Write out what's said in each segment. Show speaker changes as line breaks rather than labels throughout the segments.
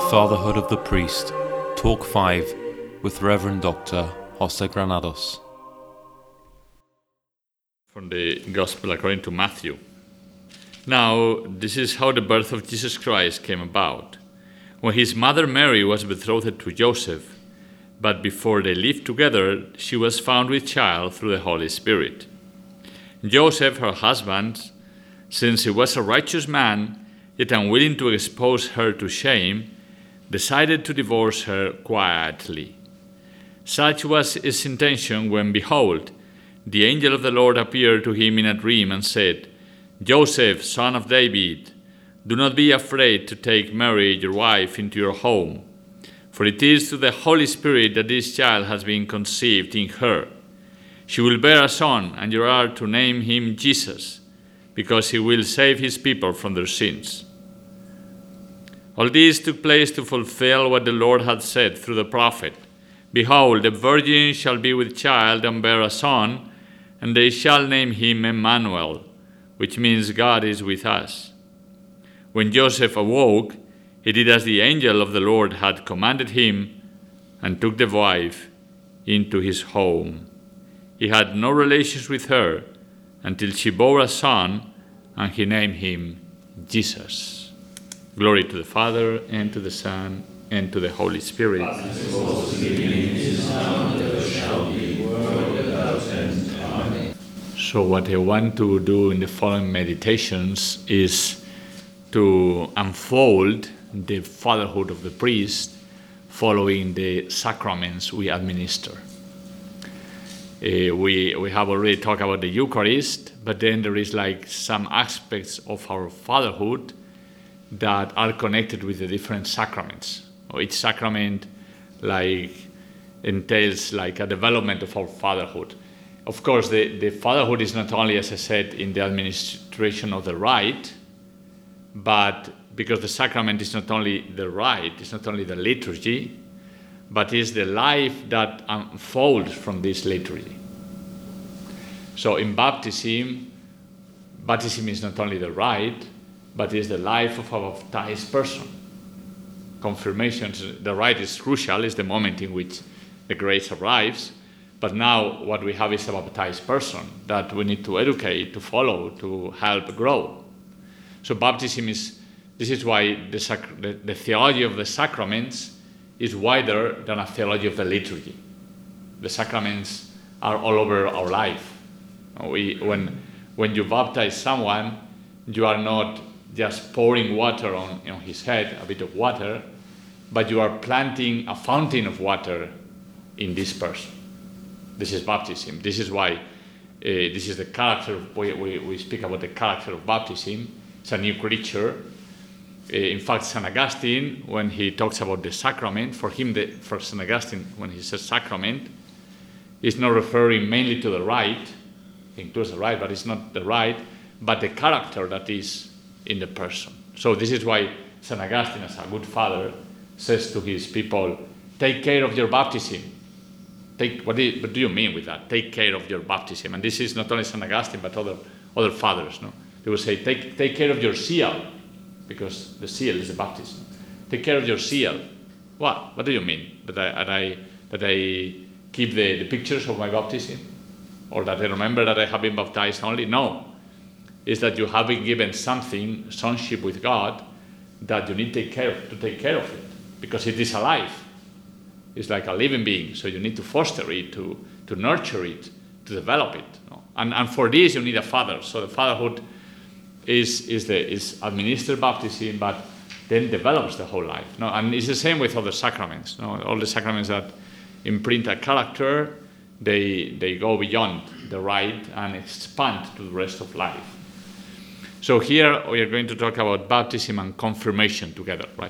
Fatherhood of the Priest, Talk 5 with Reverend Dr. Jose Granados.
From the Gospel according to Matthew. Now, this is how the birth of Jesus Christ came about. When his mother Mary was betrothed to Joseph, but before they lived together, she was found with child through the Holy Spirit. Joseph, her husband, since he was a righteous man, yet unwilling to expose her to shame, decided to divorce her quietly. Such was his intention when, behold, the angel of the Lord appeared to him in a dream and said, Joseph, son of David, do not be afraid to take Mary, your wife, into your home, for it is through the Holy Spirit that this child has been conceived in her. She will bear a son, and you are to name him Jesus, because he will save his people from their sins. All this took place to fulfill what the Lord had said through the prophet. Behold, the virgin shall be with child and bear a son, and they shall name him Emmanuel, which means God is with us. When Joseph awoke, he did as the angel of the Lord had commanded him, and took the wife into his home. He had no relations with her until she bore a son, and he named him Jesus. Glory to the Father, and to the Son, and to the Holy Spirit. So what I want to do in the following meditations is to unfold the fatherhood of the priest following the sacraments we administer. We have already talked about the Eucharist, but then there is like some aspects of our fatherhood that are connected with the different sacraments. Each sacrament entails a development of our fatherhood. Of course, the fatherhood is not only, as I said, in the administration of the rite, but because the sacrament is not only the rite, it's not only the liturgy, but is the life that unfolds from this liturgy. So in baptism is not only the rite, but is the life of a baptized person. Confirmation, the rite is crucial, is the moment in which the grace arrives, but now what we have is a baptized person that we need to educate, to follow, to help grow. So baptism this is why the theology of the sacraments is wider than a theology of the liturgy. The sacraments are all over our life. When you baptize someone, you are not just pouring water on his head, a bit of water, but you are planting a fountain of water in this person. This is baptism. This is why this is the character. We speak about the character of baptism. It's a new creature. In fact, St. Augustine, when he talks about the sacrament, for St. Augustine, when he says sacrament, he's not referring mainly to the rite. He includes the rite, but it's not the rite, but the character that is in the person. So this is why St. Augustine, as a good father, says to his people, take care of your baptism. What do you mean with that? Take care of your baptism. And this is not only St. Augustine, but other fathers. No? They will say, take care of your seal, because the seal is the baptism. Take care of your seal. What do you mean? That I keep the pictures of my baptism? Or that I remember that I have been baptized only? No. Is that you have been given something, sonship with God, that you need to take care of it, because it is alive. It's like a living being, so you need to foster it, to nurture it, to develop it. No? And for this you need a father. So the fatherhood is administered baptism, but then develops the whole life. No? And it's the same with other sacraments. No? All the sacraments that imprint a character, they go beyond the rite and expand to the rest of life. So here we are going to talk about baptism and confirmation together, right?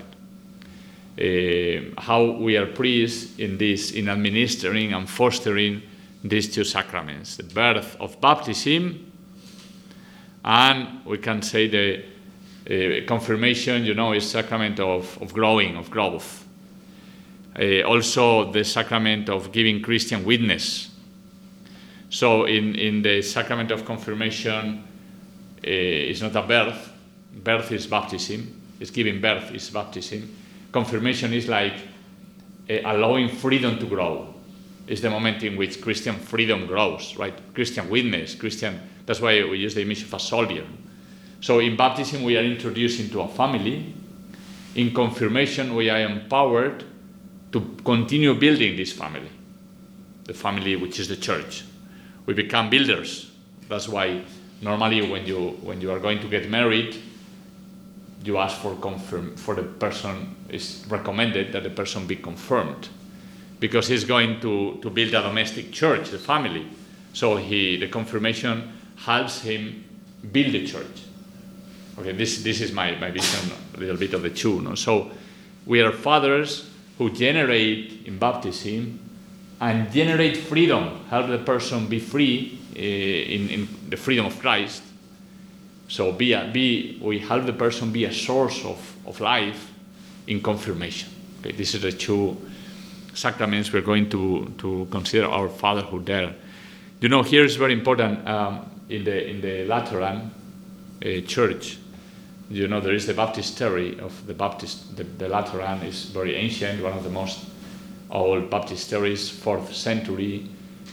How we are priests in administering and fostering these two sacraments, the birth of baptism, and we can say the confirmation, is sacrament of growing, of growth. Also the sacrament of giving Christian witness. So in the sacrament of confirmation, it's not a birth. Birth is baptism. It's giving birth is baptism. confirmation is like allowing freedom to grow. It's the moment in which Christian freedom grows, right? Christian witness, that's why we use the image of a soldier. So in baptism, we are introduced into a family. In confirmation, we are empowered to continue building this family, the family which is the church. We become builders. That's why normally when you are going to get married, you ask for the person, it's recommended that the person be confirmed, because he's going to build a domestic church, the family. So the confirmation helps him build the church. Okay, this is my vision, a little bit of the two. No? So we are fathers who generate in baptism and generate freedom, help the person be free in the freedom of Christ. So we help the person be a source of life in confirmation. Okay, these are the two sacraments we're going to consider our fatherhood there. You know, here is very important in the Lateran church. You know, there is the baptistery of the Baptist. The Lateran is very ancient, one of the most old baptisteries, 4th century.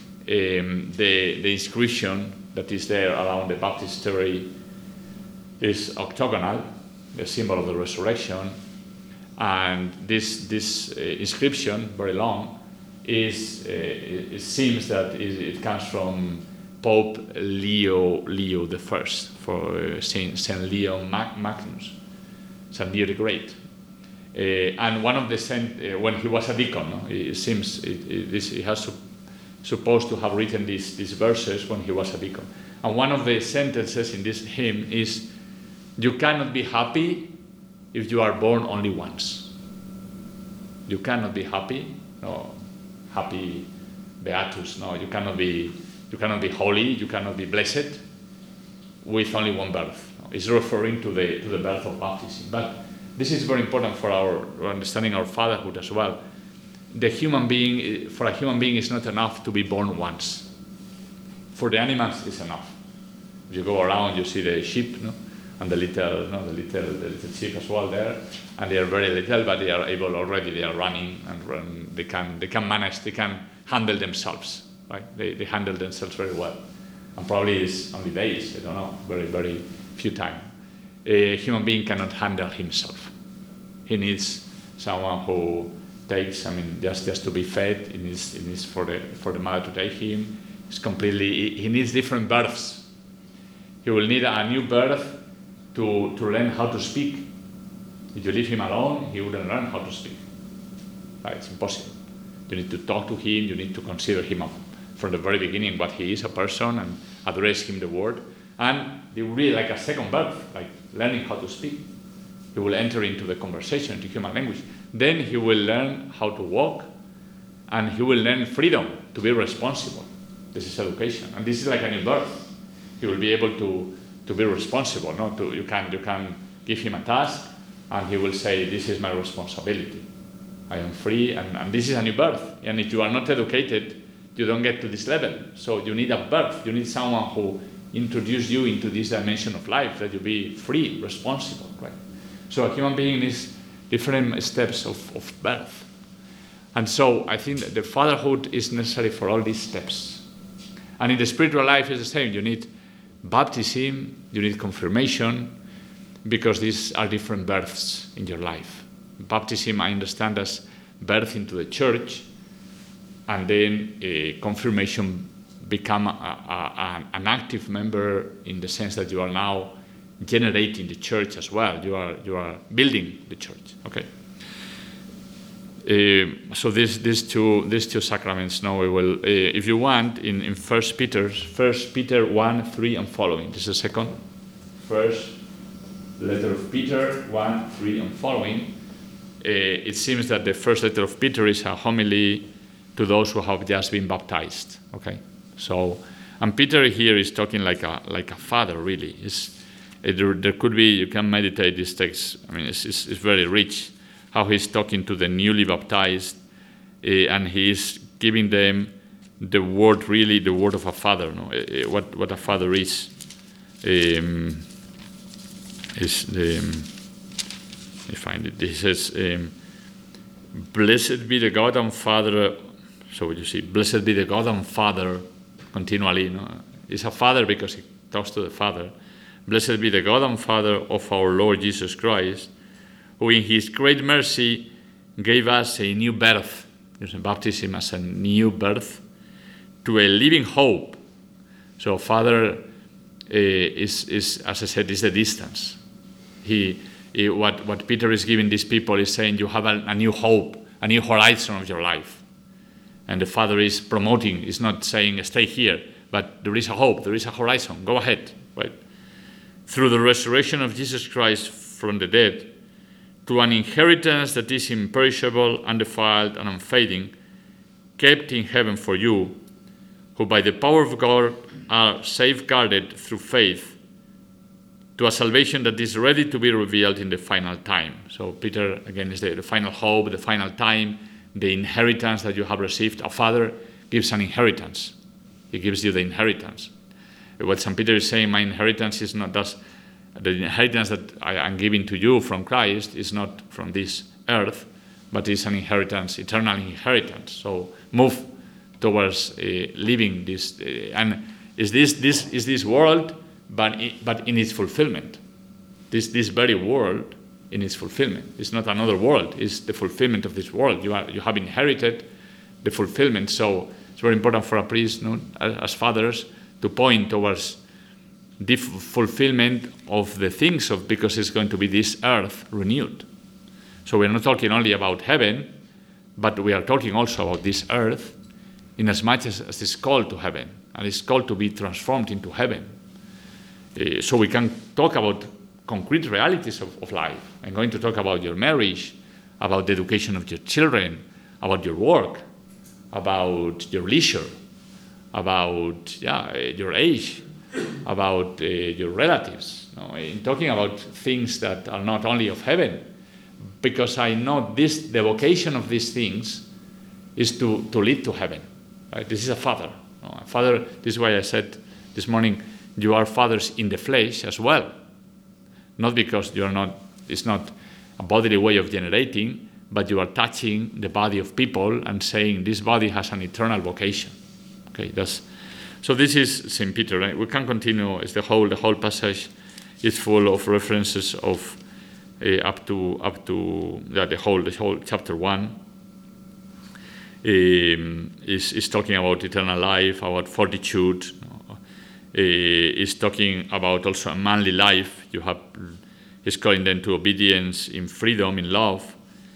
The inscription that is there around the baptistery is octagonal, the symbol of the resurrection. And this inscription, very long, it seems that it comes from Pope Leo I, for Saint Leo Magnus, Saint Leo the Great. And one of the when he was a deacon, no? It seems he has supposed to have written these verses when he was a deacon. And one of the sentences in this hymn is, "You cannot be happy if you are born only once." You cannot be happy, no, happy beatus, no. You cannot be holy, you cannot be blessed with only one birth. It's referring to the birth of baptism. But this is very important for our understanding our fatherhood as well. For a human being, it's not enough to be born once. For the animals, it's enough. If you go around, you see the sheep, no? And the little sheep as well there, and they are very little, but they are able already. They are running and they can manage. They can handle themselves. Right? They handle themselves very well, and probably it's only days. I don't know, very very few time. A human being cannot handle himself. He needs someone who takes. Just to be fed. He needs for the mother to take him. He needs different births. He will need a new birth to learn how to speak. If you leave him alone, he wouldn't learn how to speak. Right? It's impossible. You need to talk to him. You need to consider him from the very beginning what he is, a person, and address him the word. And it will be like a second birth, like learning how to speak. He will enter into the conversation, into human language. Then he will learn how to walk, and he will learn freedom, to be responsible. This is education, and this is like a new birth. He will be able to be responsible. No, you can give him a task, and he will say, "This is my responsibility. I am free," and this is a new birth. And if you are not educated, you don't get to this level. So you need a birth. You need someone who introduces you into this dimension of life, that you be free, responsible. Right? So a human being needs different steps of birth. And so I think that the fatherhood is necessary for all these steps. And in the spiritual life, it's the same. You need baptism, you need confirmation, because these are different births in your life. Baptism, I understand, as birth into the church, and then confirmation, become an active member in the sense that you are now generating the church as well. You are building the church. Okay. So these two sacraments. Now we will, if you want, in 1 Peter 1:3 and following. This is the second. First letter of Peter 1:3 and following. It seems that the first letter of Peter is a homily to those who have just been baptized. Okay. So, and Peter here is talking like a father. Really, there could be. You can meditate this text. I mean, it's very rich. How he's talking to the newly baptized, and he's giving them the word, really the word of a father. No? What a father is the. I find it. He says, Blessed be the God and Father. So you see, blessed be the God and Father continually. No? He's a father because he talks to the Father. Blessed be the God and Father of our Lord Jesus Christ, who in his great mercy gave us a new birth, baptism as a new birth, to a living hope. So Father is, as I said, is the distance. What Peter is giving these people is saying you have a new hope, a new horizon of your life. And the Father is promoting, is not saying stay here, but there is a hope, there is a horizon, go ahead. Right? Through the resurrection of Jesus Christ from the dead, to an inheritance that is imperishable, undefiled, and unfading, kept in heaven for you, who by the power of God are safeguarded through faith, to a salvation that is ready to be revealed in the final time. So Peter, again, is the final hope, the final time, the inheritance that you have received. A father gives an inheritance. He gives you the inheritance. What St. Peter is saying, my inheritance is not thus, the inheritance that I am giving to you from Christ is not from this earth, but is an inheritance, eternal inheritance. So move towards living this, and is this world, but in its fulfillment. This very world in its fulfillment. It's not another world. It's the fulfillment of this world. You have inherited the fulfillment. So it's very important for a priest, as fathers, to point towards the fulfillment of the things because it's going to be this earth renewed. So we're not talking only about heaven, but we are talking also about this earth, in as much as it's called to heaven, and it's called to be transformed into heaven. So we can talk about concrete realities of life. I'm going to talk about your marriage, about the education of your children, about your work, about your leisure, about your age, about your relatives. In talking about things that are not only of heaven, because I know the vocation of these things is to lead to heaven. Right? This is a father. A father. This is why I said this morning, you are fathers in the flesh as well. Not because you are not. It's not a bodily way of generating, but you are touching the body of people and saying this body has an eternal vocation. Okay, so this is St. Peter. Right? We can continue. It's the whole passage is full of references of up to the whole chapter 1 is talking about eternal life, about fortitude. Is talking about also a manly life. He's calling them to obedience in freedom, in love,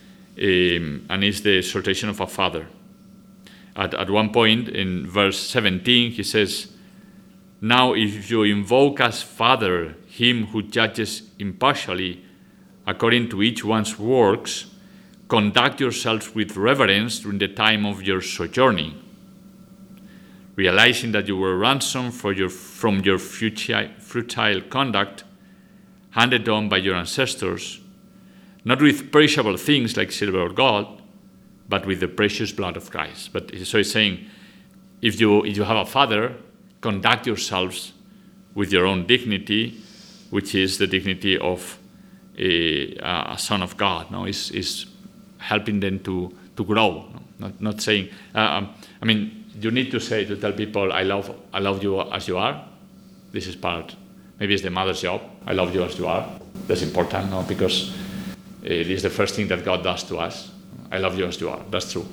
and is the exhortation of a father. At one point in verse 17, he says, "Now if you invoke as Father him who judges impartially according to each one's works, conduct yourselves with reverence during the time of your sojourning, realizing that you were ransomed from your futile conduct handed on by your ancestors, not with perishable things like silver or gold, but with the precious blood of Christ." So he's saying, if you have a father, conduct yourselves with your own dignity, which is the dignity of a son of God. No, is helping them to grow. No? Not saying. You need to tell people, I love you as you are. This is part. Maybe it's the mother's job. I love you as you are. That's important, no? Because it is the first thing that God does to us. I love you as you are. That's true.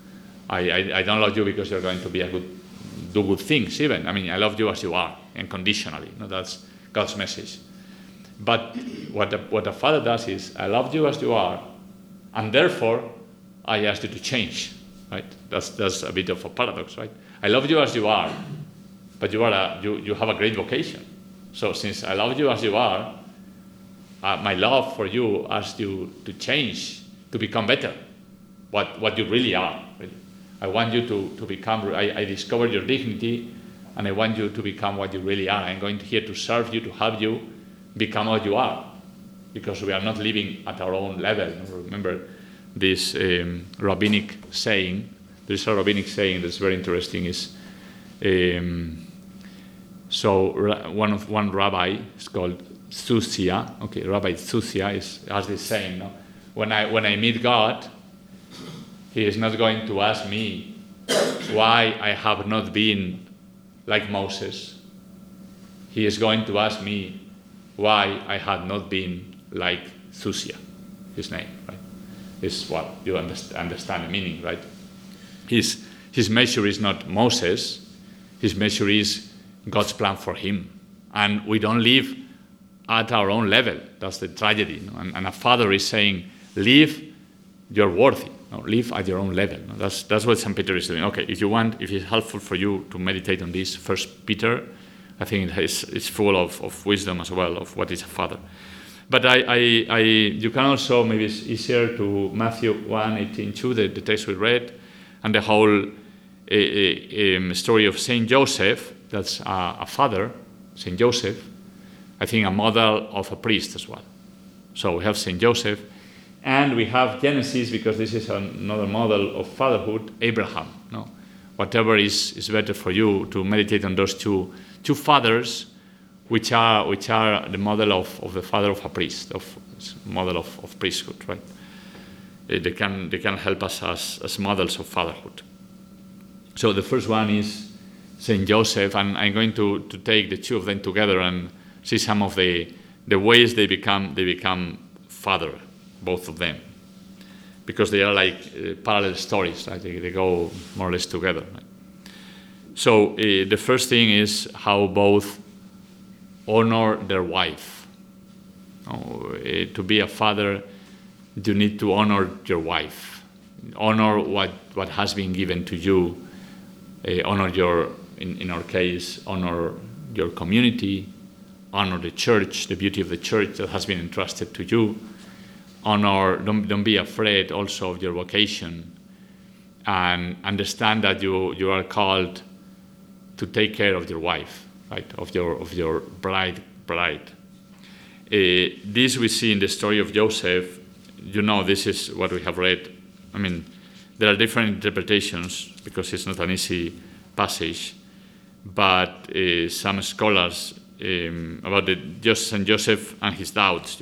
I don't love you because you're going to do good things even. I love you as you are, unconditionally. No, that's God's message. But what a father does is, I love you as you are, and therefore I ask you to change. Right? That's a bit of a paradox, right? I love you as you are, but you have a great vocation. So since I love you as you are, my love for you asks you to change, to become better, what you really are. Right? I want you to become. I discover your dignity, and I want you to become what you really are. I'm going here to serve you, to help you become what you are, because we are not living at our own level. Remember this rabbinic saying. There's a rabbinic saying that's very interesting. Is one rabbi is called Tzusia. Okay, Rabbi Tzusia has this saying. No? When I meet God, He is not going to ask me why I have not been like Moses. He is going to ask me why I had not been like Thusia, his name, right? Is what you understand the meaning, right? His measure is not Moses. His measure is God's plan for him. And we don't live at our own level. That's the tragedy. And a father is saying, live, you're worthy. Live at your own level. That's what St. Peter is doing. Okay, if it's helpful for you to meditate on this, 1 Peter, I think it's full of wisdom as well, of what is a father. But you can also, maybe it's easier to Matthew 1:18-2, the text we read, and the whole story of Saint Joseph. That's a father, Saint Joseph. I think a model of a priest as well. So we have Saint Joseph, and we have Genesis, because this is another model of fatherhood, Abraham. No, whatever is better for you to meditate on those two fathers, which are the model of the father of a priest, model of priesthood, right? They can help us as models of fatherhood. So the first one is Saint Joseph, and I'm going to take the two of them together and see some of the ways they become father, both of them, because they are like parallel stories, right? They go more or less together. Right? So the first thing is how both honor their wife. To be a father, you need to honor your wife, honor what has been given to you, honor in our case, honor your community, honor the church, the beauty of the church that has been entrusted to you. Honor, don't be afraid also of your vocation, and understand that you are called to take care of your wife, right? Of your bride. This we see in the story of Joseph. This is what we have read. I mean, there are different interpretations because it's not an easy passage, but some scholars about Saint Joseph and his doubts.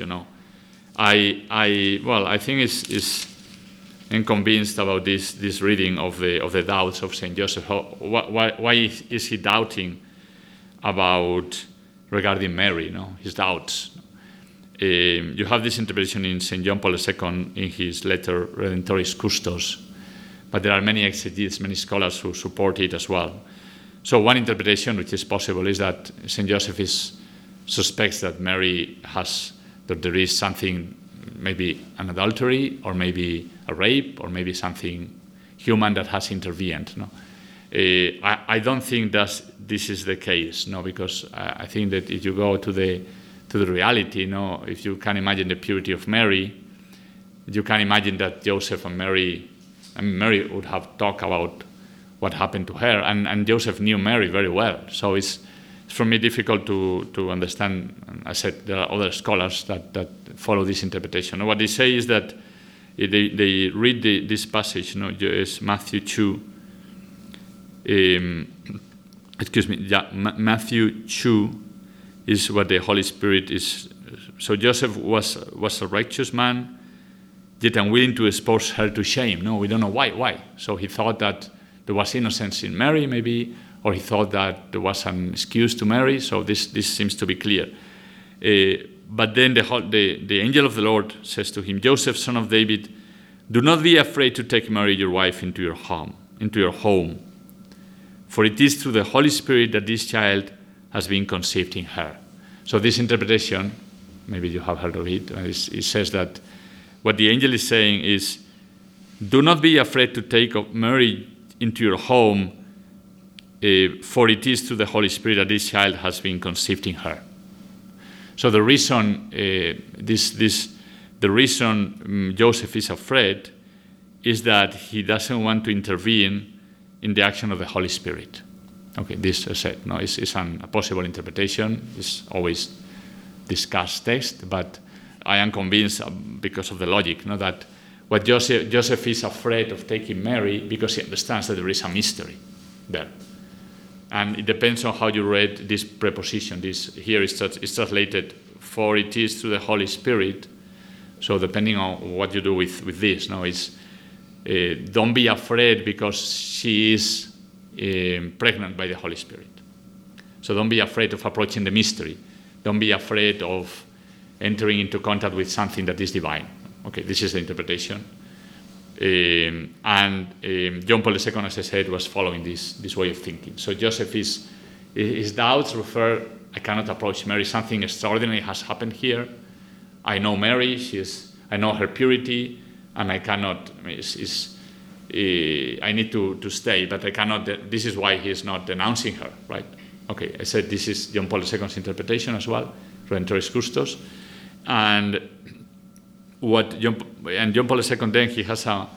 I think I'm convinced about this reading of the doubts of Saint Joseph. Why is he doubting regarding Mary? His doubts. You have this interpretation in St. John Paul II in his letter Redemptoris Custos, but there are many exegetes, many scholars who support it as well. So one interpretation which is possible is that St. Joseph suspects that Mary that there is something, maybe an adultery, or maybe a rape, or maybe something human that has intervened. I don't think that this is the case, because I think that if you go to the reality, if you can imagine the purity of Mary, you can imagine that Joseph and Mary would have talked about what happened to her, and Joseph knew Mary very well. So it's for me difficult to understand. I said there are other scholars that follow this interpretation. And what they say is that they read this passage, it's Matthew 2. Matthew 2 is what the Holy Spirit is. So Joseph was a righteous man, yet unwilling to expose her to shame. No, we don't know why. So he thought that there was innocence in Mary, maybe, or he thought that there was an excuse to Mary. So this seems to be clear. But then the angel of the Lord says to him, Joseph, son of David, do not be afraid to take Mary, your wife, into your home. For it is through the Holy Spirit that this child has been conceived in her. So this interpretation, maybe you have heard of it, it says that what the angel is saying is, do not be afraid to take Mary into your home, for it is through the Holy Spirit that this child has been conceived in her. So the reason Joseph is afraid is that he doesn't want to intervene in the action of the Holy Spirit. Okay, this is said. No, it's a possible interpretation. It's always discussed text, but I am convinced because of the logic, that what Joseph is afraid of taking Mary because he understands that there is a mystery there. And it depends on how you read this preposition. This here is translated, for it is through the Holy Spirit. So depending on what you do with this, don't be afraid because she is pregnant by the Holy Spirit. So don't be afraid of approaching the mystery. Don't be afraid of entering into contact with something that is divine. Okay, this is the interpretation. And John Paul II, as I said, was following this way of thinking. So Joseph his doubts refer, I cannot approach Mary. Something extraordinary has happened here. I know Mary. I know her purity, and I cannot. I mean, I need to stay, but I cannot. This is why he is not denouncing her, right? Okay, I said this is John Paul II's interpretation as well, Redentoris Custos, and John Paul II then he has so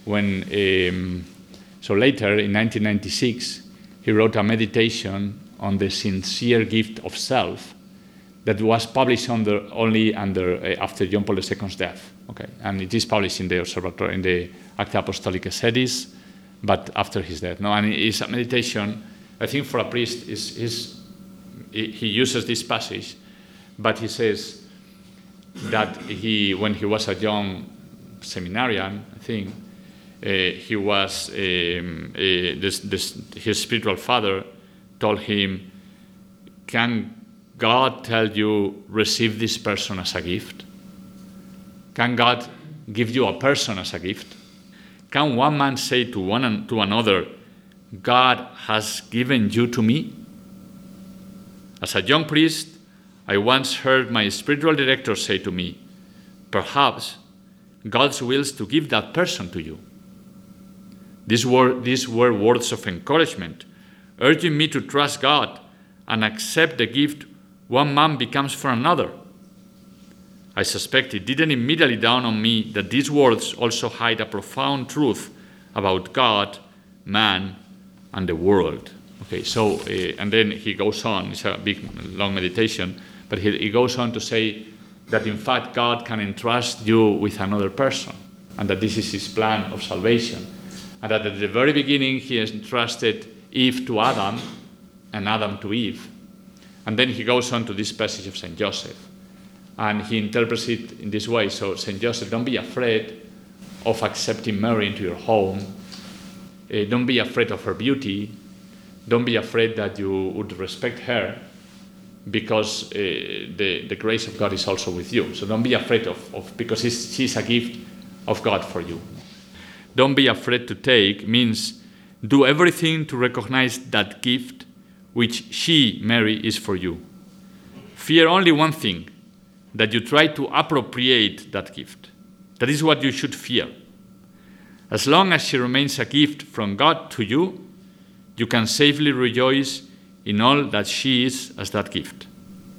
later in 1996 he wrote a meditation on the sincere gift of self that was published only after John Paul II's death. Okay, and it is published in the Observatory in the Acta Apostolicae Sedis, but after his death. No, and it's a meditation. I think for a priest he uses this passage, but he says that when he was a young seminarian, I think he was his spiritual father told him, "Can God tell you receive this person as a gift? Can God give you a person as a gift? Can one man say to another, God has given you to me?" As a young priest, I once heard my spiritual director say to me, "Perhaps God's will is to give that person to you." These were words of encouragement, urging me to trust God and accept the gift one man becomes for another. I suspect it didn't immediately dawn on me that these words also hide a profound truth about God, man, and the world. Okay, so, and then he goes on, it's a big, long meditation, but he goes on to say that in fact God can entrust you with another person, and that this is his plan of salvation, and that at the very beginning he entrusted Eve to Adam, and Adam to Eve. And then he goes on to this passage of St. Joseph, and he interprets it in this way. So, St. Joseph, don't be afraid of accepting Mary into your home. Don't be afraid of her beauty. Don't be afraid that you would respect her, because the grace of God is also with you. So don't be afraid of because she's a gift of God for you. Don't be afraid to take means do everything to recognize that gift which she, Mary, is for you. Fear only one thing, that you try to appropriate that gift. That is what you should fear. As long as she remains a gift from God to you, you can safely rejoice in all that she is as that gift.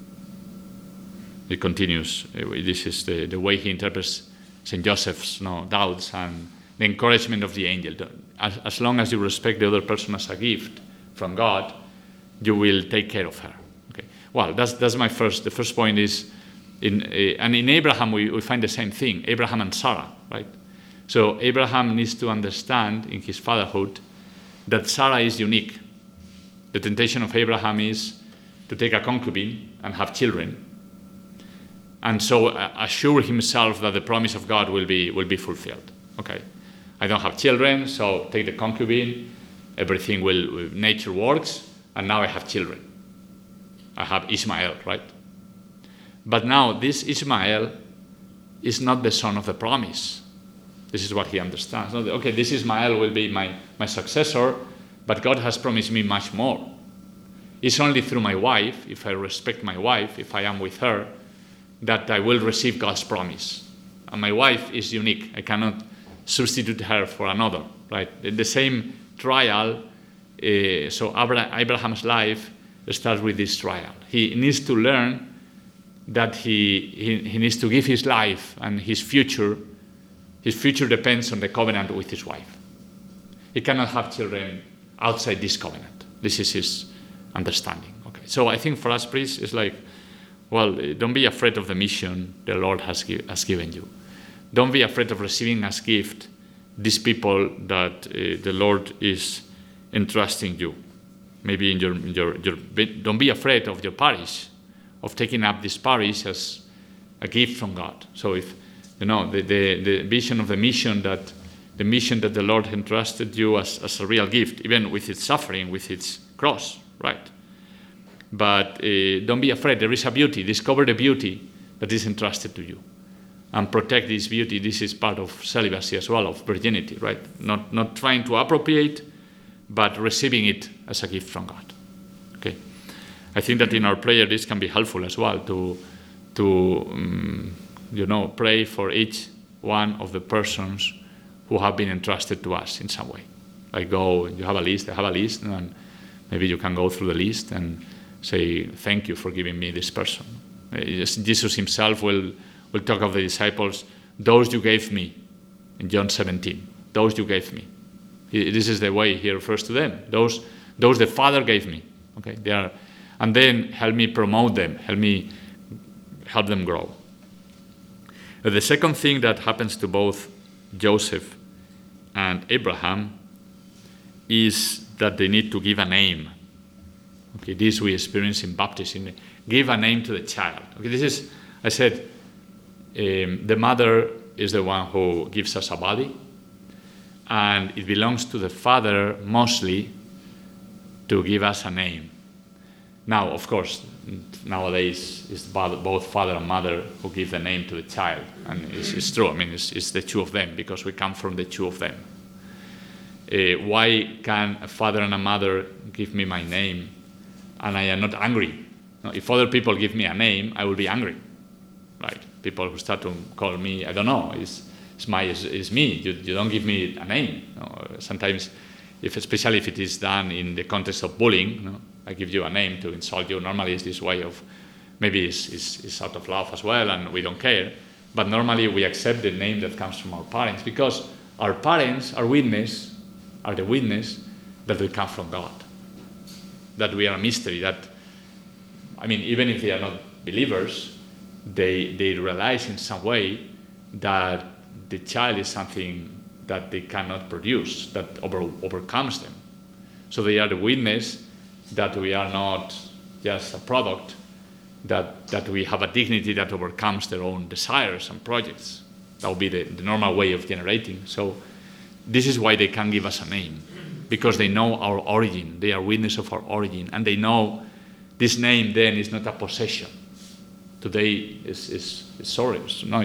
It continues. This is the way he interprets St. Joseph's doubts and the encouragement of the angel. As long as you respect the other person as a gift from God, you will take care of her. Okay. Well, that's my first. The first point is, in Abraham we find the same thing. Abraham and Sarah, right? So Abraham needs to understand in his fatherhood that Sarah is unique. The temptation of Abraham is to take a concubine and have children, and so assure himself that the promise of God will be fulfilled. Okay, I don't have children, so take the concubine. Everything nature works, and now I have children. I have Ishmael, right? But now this Ishmael is not the son of the promise. This is what he understands. Okay, this Ishmael will be my successor, but God has promised me much more. It's only through my wife, if I respect my wife, if I am with her, that I will receive God's promise. And my wife is unique. I cannot substitute her for another, right? The same trial, so Abraham's life starts with this trial. He needs to learn that he needs to give his life and his future depends on the covenant with his wife. He cannot have children outside this covenant. This is his understanding. Okay. So I think for us priests, it's like, well, don't be afraid of the mission the Lord has given you. Don't be afraid of receiving as gift these people that the Lord is entrusting you. Maybe in your don't be afraid of your parish, of taking up this parish as a gift from God. So if the vision of the mission that the mission that the Lord entrusted you as a real gift, even with its suffering, with its cross, right? But don't be afraid. There is a beauty. Discover the beauty that is entrusted to you. And protect this beauty. This is part of celibacy as well, of virginity, right? Not trying to appropriate, but receiving it as a gift from God. Okay? I think that in our prayer this can be helpful as well to pray for each one of the persons who have been entrusted to us in some way. Like you have a list, I have a list, and maybe you can go through the list and say, thank you for giving me this person. Jesus himself will talk of the disciples, those you gave me, in John 17, those you gave me. This is the way he refers to them. Those the Father gave me. Okay, they are, and then help me promote them, help them grow. The second thing that happens to both Joseph and Abraham is that they need to give a name. Okay, this we experience in baptism. Give a name to the child. Okay, this is, I said, the mother is the one who gives us a body, and it belongs to the father mostly to give us a name. Now, of course, nowadays it's both father and mother who give the name to the child, and it's true. I mean, it's the two of them because we come from the two of them. Why can a father and a mother give me my name and I am not angry? No, if other people give me a name, I will be angry, right? People who start to call me, I don't know, it's me. You don't give me a name. No, sometimes, especially if it is done in the context of bullying, no, I give you a name to insult you. Normally, it's this way of, maybe it's out of love as well, and we don't care. But normally, we accept the name that comes from our parents because our parents are the witness that we come from God. That we are a mystery. That, I mean, even if they are not believers, they realize in some way that the child is something that they cannot produce, that overcomes them. So they are the witness that we are not just a product, that we have a dignity that overcomes their own desires and projects. That would be the normal way of generating. So this is why they can give us a name, because they know our origin. They are witness of our origin, and they know this name then is not a possession. Today is sorry. No,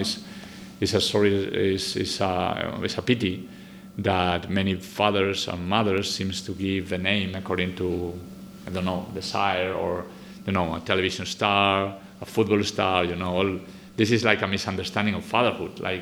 it's a pity that many fathers and mothers seems to give the name according to, I don't know, desire, or, a television star, a football star, this is like a misunderstanding of fatherhood, like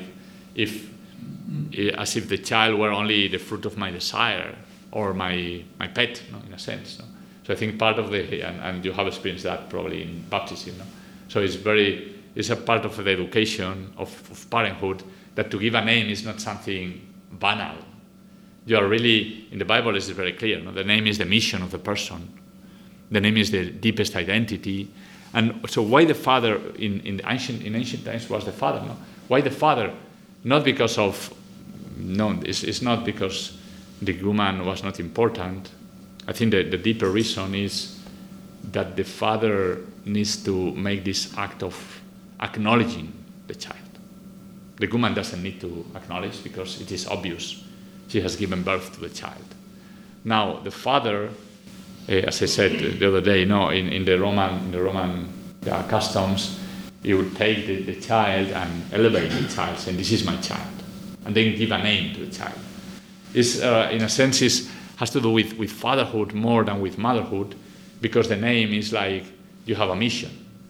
as if the child were only the fruit of my desire or my pet, in a sense. So I think part of and you have experienced that probably in baptism. So it's a part of the education of parenthood, that to give a name is not something banal. You are really, in the Bible it's very clear, the name is the mission of the person. The name is the deepest identity. And so why the father in ancient times was the father? No? Why the father? Not because of, it's not because the woman was not important. I think that the deeper reason is that the father needs to make this act of acknowledging the child. The woman doesn't need to acknowledge because it is obvious she has given birth to the child. Now the father, as I said the other day, in the Roman customs, he would take the child and elevate the child, saying, "This is my child," and then give a name to the child. It's in a sense has to do with fatherhood more than with motherhood, because the name is like you have a mission.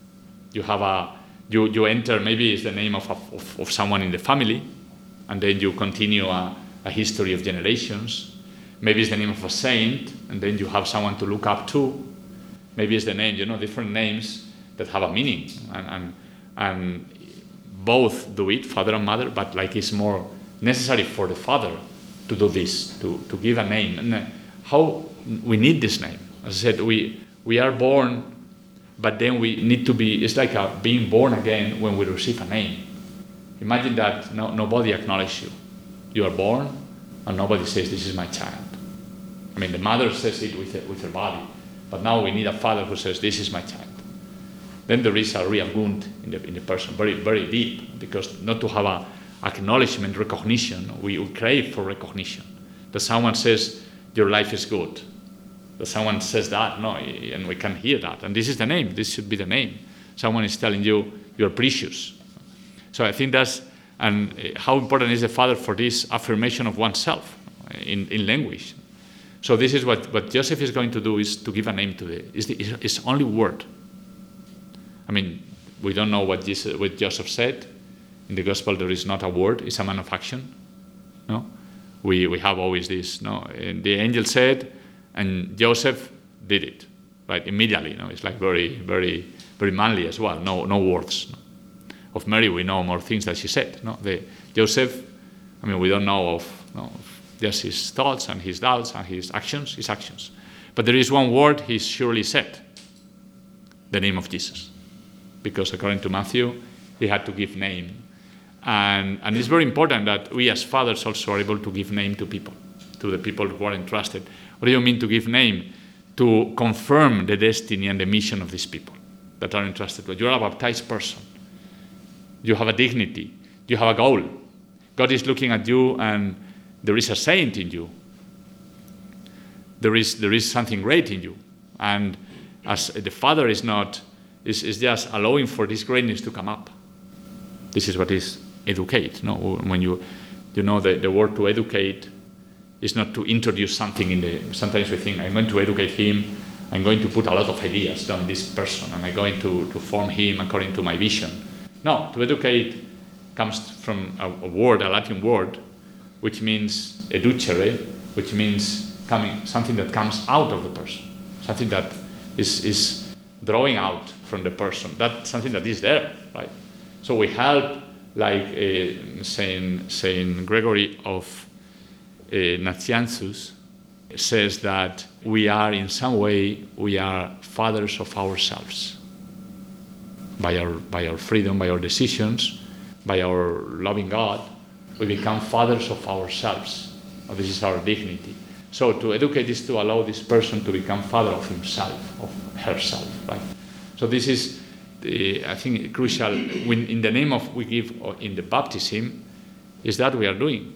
You enter, maybe it's the name of someone in the family, and then you continue a history of generations. Maybe it's the name of a saint, and then you have someone to look up to. Maybe it's the name, different names that have a meaning, and both do it, father and mother, but like it's more necessary for the father to do this, to give a name. And how we need this name. As I said, we are born, but then we need to be, it's like being born again when we receive a name. Imagine that nobody acknowledges you. You are born, and nobody says, "This is my child." I mean, the mother says it with her body, but now we need a father who says, "This is my child." Then there is a real wound in the person, very, very deep, because not to have acknowledgement, recognition. We crave for recognition. That someone says, your life is good. That someone says that, no, and we can hear that. And this is the name. This should be the name. Someone is telling you, you're precious. So I think that's, and how important is the Father for this affirmation of oneself in language. So this is what Joseph is going to do, is to give a name to it's only word. I mean, we don't know what Joseph said. In the gospel, there is not a word, it's a man of action. No? We have always this, no? And the angel said, and Joseph did it, right? Immediately, no? It's like very, very, very manly as well, no words. No? Of Mary, we know more things that she said. No? Joseph, I mean, we don't know of just his thoughts and his doubts and his actions. But there is one word he surely said, the name of Jesus. Because according to Matthew, he had to give name. And it's very important that we as fathers also are able to give name to people, to the people who are entrusted. What do you mean to give name? To confirm the destiny and the mission of these people that are entrusted to you. You're a baptized person. You have a dignity. You have a goal. God is looking at you, and there is a saint in you. There is something great in you. And as the Father is just allowing for this greatness to come up. This is what is educate. No, when you know the word to educate is not to introduce something sometimes we think, I'm going to educate him, I'm going to put a lot of ideas on this person, and I'm going to form him according to my vision. No, to educate comes from a Latin word, which means educere, which means something that comes out of the person, something that is drawing out from the person. That's something that is there, right? So we help, like Saint Gregory of Nazianzus says that we are in some way, we are fathers of ourselves. By our freedom, by our decisions, by our loving God, we become fathers of ourselves. This is our dignity. So to educate is to allow this person to become father of himself, of herself, right? So this is, I think, crucial. When in the name of we give in the baptism, is that we are doing.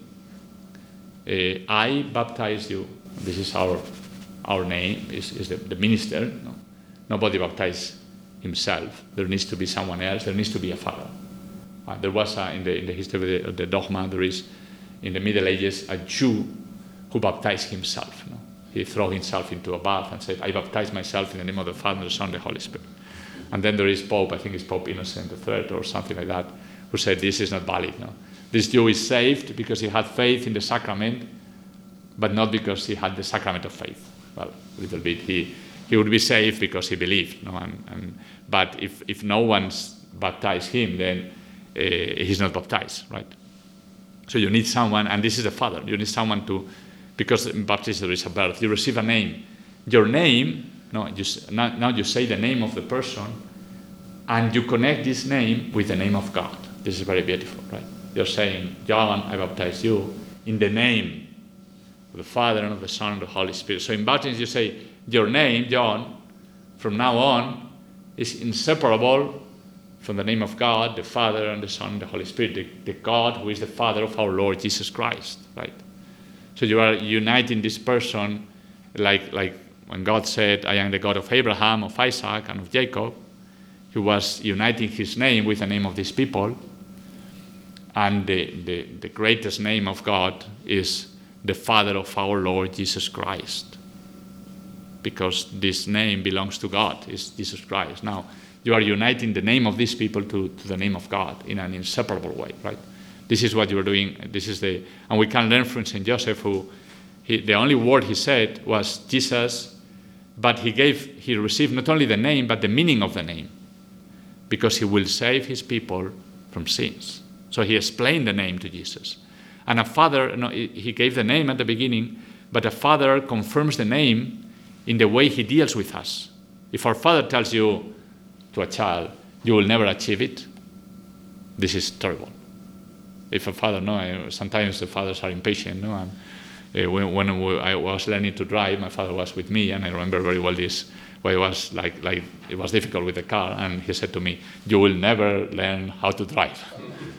I baptize you. This is our name. Is the minister. No? Nobody baptizes himself. There needs to be someone else. There needs to be a father. There was in the history of the dogma. There is in the Middle Ages a Jew who baptized himself. No? He threw himself into a bath and said, "I baptize myself in the name of the Father, the Son, and the Holy Spirit." And then there is Pope, I think it's Pope Innocent III or something like that, who said this is not valid. No? This Jew is saved because he had faith in the sacrament, but not because he had the sacrament of faith. Well, a little bit. He would be saved because he believed. No? But if no one's baptized him, then he's not baptized, right? So you need someone, and this is the Father. You need someone to, because in baptism there is a birth. You receive a name. Your name, now you say the name of the person, and you connect this name with the name of God. This is very beautiful, right? You're saying, John, I baptize you in the name of the Father and of the Son and the Holy Spirit. So in baptism you say, your name, John, from now on, is inseparable from the name of God, the Father and the Son and the Holy Spirit, the God who is the Father of our Lord Jesus Christ, right? So you are uniting this person like when God said, I am the God of Abraham, of Isaac, and of Jacob. He was uniting his name with the name of these people. And the greatest name of God is the Father of our Lord Jesus Christ. Because this name belongs to God, is Jesus Christ. Now, you are uniting the name of these people to the name of God in an inseparable way, right? This is what you are doing. And we can learn from St. Joseph, the only word he said was Jesus, but he received not only the name, but the meaning of the name, because he will save his people from sins. So he explained the name to Jesus. And a father, he gave the name at the beginning, but a father confirms the name in the way he deals with us. If our father tells you to a child, you will never achieve it, this is terrible. If a father, sometimes the fathers are impatient, and when I was learning to drive, my father was with me, and I remember very well this, where it was like it was difficult with the car, and he said to me, you will never learn how to drive.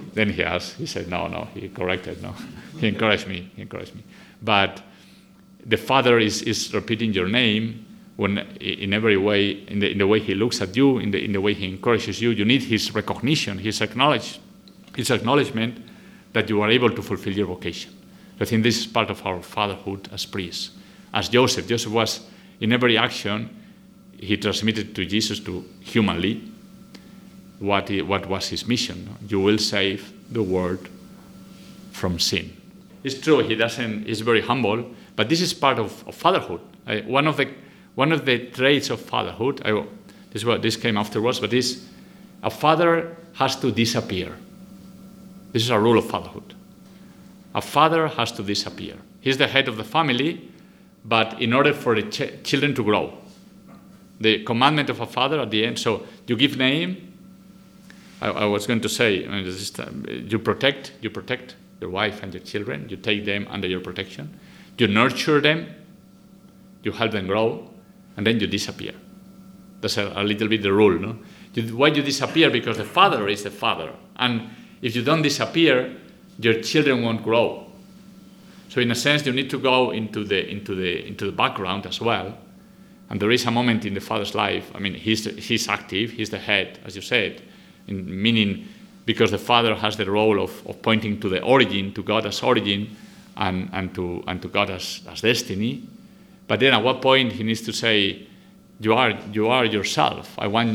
Then he said, no, he corrected, no. He encouraged me. But the Father is repeating your name when in every way, in the way he looks at you, in the way he encourages you. You need his recognition, his acknowledgement that you are able to fulfill your vocation. I think this is part of our fatherhood as priests. As Joseph was, in every action, he transmitted to Jesus to humanly what was his mission. You will save the world from sin. It's true, he's very humble, but this is part of fatherhood. One of the traits of fatherhood, this came afterwards, but a father has to disappear. This is a rule of fatherhood. A father has to disappear. He's the head of the family, but in order for the children to grow, the commandment of a father at the end, so you give name. I was going to say, you protect your wife and your children. You take them under your protection. You nurture them. You help them grow, and then you disappear. That's a little bit the rule, no? Why you disappear? Because the father is the father, and if you don't disappear, your children won't grow. So in a sense, you need to go into the background as well. And there is a moment in the father's life. I mean, he's active. He's the head, as you said, meaning because the father has the role of pointing to the origin, to God as origin, and to God as destiny. But then at what point he needs to say, you are yourself.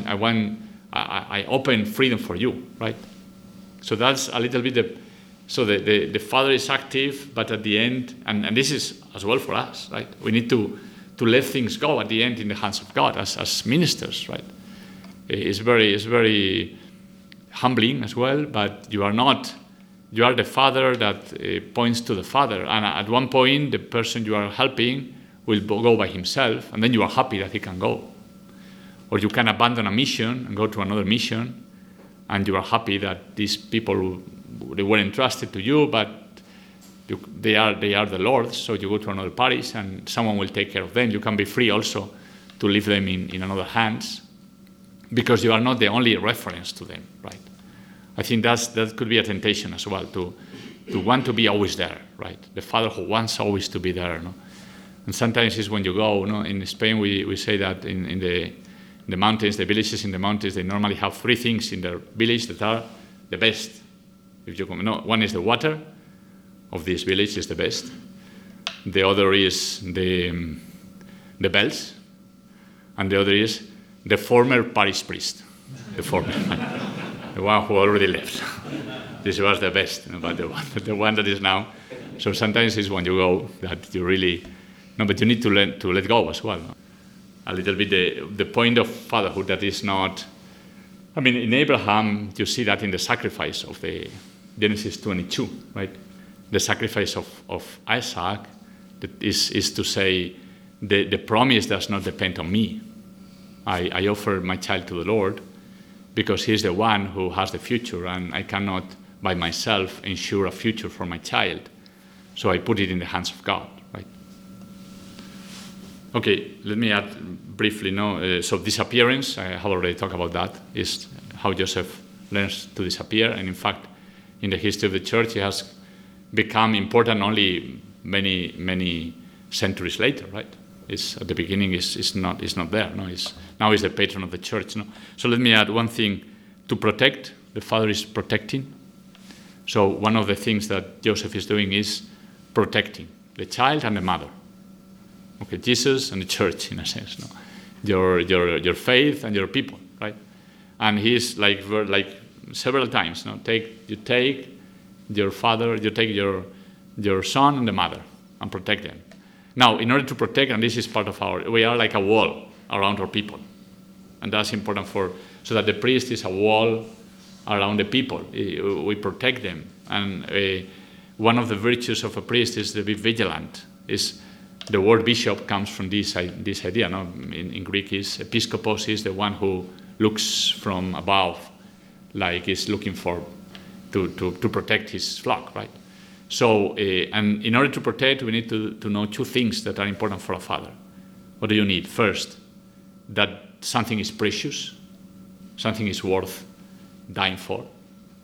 I open freedom for you, right? So that's a little bit the father is active, but at the end, and this is as well for us, right? We need to let things go at the end in the hands of God as ministers, right? It's very humbling as well, but you are the father that points to the father, and at one point the person you are helping will go by himself, and then you are happy that he can go. Or you can abandon a mission and go to another mission, and you are happy that these people, they were entrusted to you, but they are the Lord's, so you go to another parish and someone will take care of them. You can be free also to leave them in another hands, because you are not the only reference to them, right? I think that could be a temptation as well, to want to be always there, right? The father who wants always to be there, no? And sometimes it's when you go, no? In Spain we say that in the mountains, the villages in the mountains, they normally have three things in their village that are the best. If you come, no, one is the water of this village is the best. The other is the bells, and the other is the former parish priest, the former, the one who already left. This was the best, but the one that is now. So sometimes it's when you go that you really, no, but you need to let go as well. No? A little bit the point of fatherhood that is not. I mean, in Abraham, you see that in the sacrifice of the Genesis 22, right? The sacrifice of Isaac that is to say the promise does not depend on me. I offer my child to the Lord because he's the one who has the future, and I cannot by myself ensure a future for my child. So I put it in the hands of God, right? Okay, let me add briefly, so disappearance, I have already talked about that, is how Joseph learns to disappear, and in fact, in the history of the church, it has become important only many centuries later, right? It's at the beginning is not there. No, now he's the patron of the church. No, so let me add one thing: to protect. The father is protecting. So one of the things that Joseph is doing is protecting the child and the mother. Okay, Jesus and the church, in a sense. No, your faith and your people, right? And he's like several times. No, you take your father, you take your son and the mother, and protect them. Now, in order to protect, and this is part of we are like a wall around our people. And that's important so that the priest is a wall around the people. We protect them. And one of the virtues of a priest is to be vigilant. The word bishop comes from this idea. No? In Greek, is episkopos is the one who looks from above, like is looking to protect his flock, right? So, and in order to protect, we need to know two things that are important for a father. What do you need? First, that something is precious, something is worth dying for.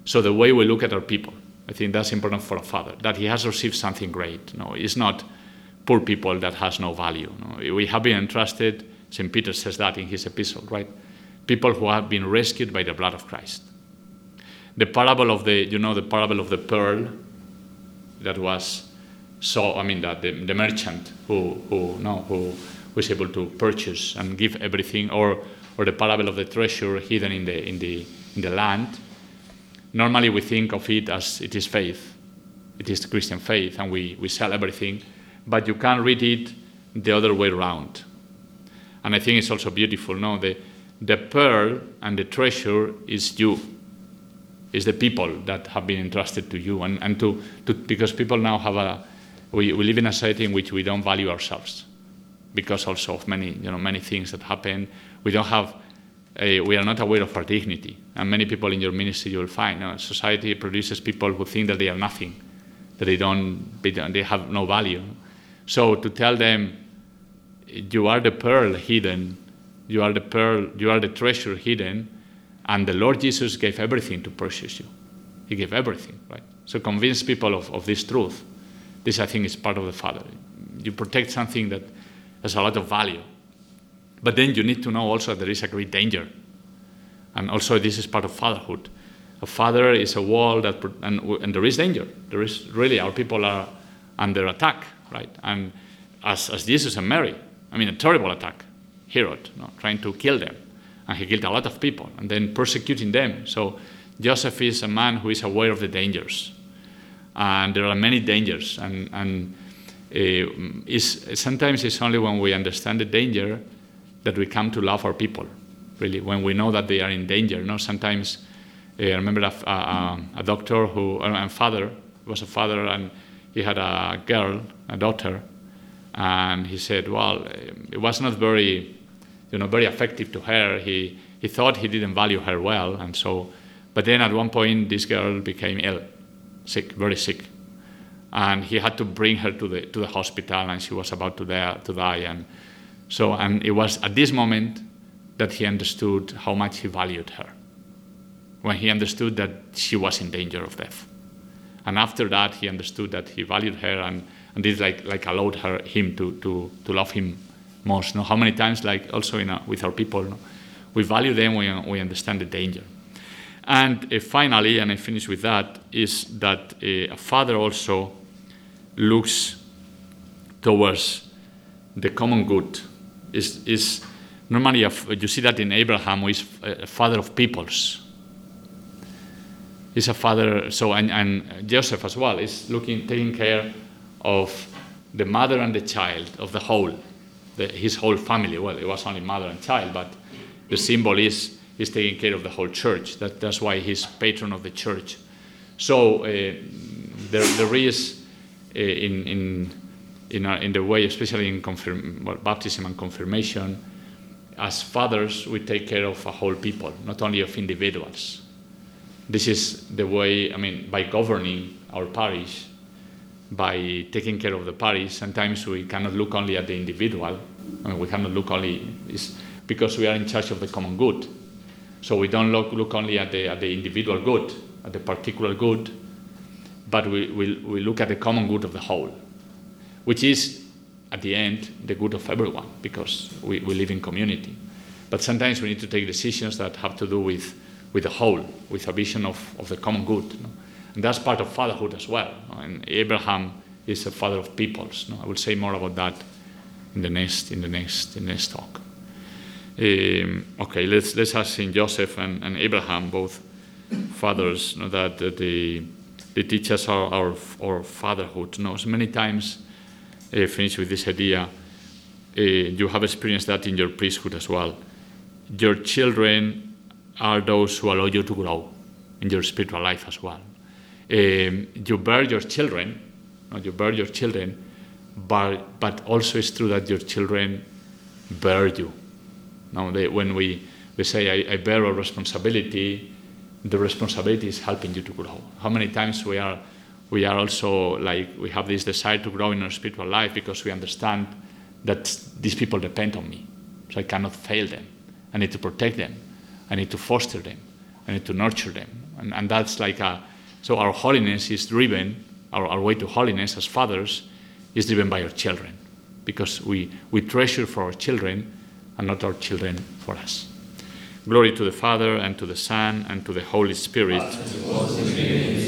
So the way we look at our people, I think that's important for a father, that he has received something great. It's not poor people that has no value. We have been entrusted, St. Peter says that in his epistle, right? People who have been rescued by the blood of Christ. The parable of the parable of the pearl that was that the merchant who was able to purchase and give everything, or the parable of the treasure hidden in the land. Normally we think of it as it is faith. It is the Christian faith, and we sell everything, but you can read it the other way around. And I think it's also beautiful. The pearl and the treasure is you. Is the people that have been entrusted to you, and to because people now have we live in a society in which we don't value ourselves, because also of many things that happen. We are not aware of our dignity, and many people in your ministry you will find society produces people who think that they are nothing, that they have no value. So to tell them, you are the pearl hidden, you are the treasure hidden. And the Lord Jesus gave everything to purchase you. He gave everything, right? So convince people of this truth. This, I think, is part of the Father. You protect something that has a lot of value. But then you need to know also there is a great danger. And also this is part of fatherhood. A father is a wall and there is danger. There is really, our people are under attack, right? And as Jesus and Mary, a terrible attack. Herod, trying to kill them. And he killed a lot of people, and then persecuting them. So Joseph is a man who is aware of the dangers. And there are many dangers. And sometimes it's only when we understand the danger that we come to love our people, really, when we know that they are in danger. Sometimes I remember a doctor was a father, and he had a girl, a daughter, and he said, well, it was not very effective to her. He thought he didn't value her well, and so. But then at one point, this girl became ill, sick, very sick, and he had to bring her to the hospital, and she was about to die, and it was at this moment that he understood how much he valued her. When he understood that she was in danger of death, and after that he understood that he valued her, and this allowed him to love him most. How many times, also with our people, we value them when we understand the danger. And finally, and I finish with that, is that a father also looks towards the common good. Is normally you see that in Abraham, who is a father of peoples. He's a father. So and Joseph as well is taking care of the mother and the child, of the whole. His whole family. Well, it was only mother and child, but the symbol is taking care of the whole church. That's why he's patron of the church. So there is in the way, especially in baptism and confirmation, as fathers we take care of a whole people, not only of individuals. This is the way. By governing our parish, by taking care of the parish, sometimes we cannot look only at the individual. We cannot look only because we are in charge of the common good. So we don't look only at the individual good, at the particular good, but we look at the common good of the whole, which is at the end the good of everyone, because we live in community. But sometimes we need to take decisions that have to do with the whole, with a vision of the common good. And that's part of fatherhood as well. And Abraham is a father of peoples. I will say more about that in the next talk. Okay, let's ask Saint Joseph and Abraham, both fathers, that they teach us our fatherhood. So many times, finish with this idea. You have experienced that in your priesthood as well. Your children are those who allow you to grow in your spiritual life as well. You bear your children, but also it's true that your children bear you. When we say, I bear a responsibility, the responsibility is helping you to grow. How many times we are also we have this desire to grow in our spiritual life because we understand that these people depend on me, so I cannot fail them. I need to protect them. I need to foster them. I need to nurture them. And that's like so our holiness is driven, our way to holiness as fathers is driven by our children, because we treasure for our children and not our children for us. Glory to the Father, and to the Son, and to the Holy Spirit.
As it was in the beginning,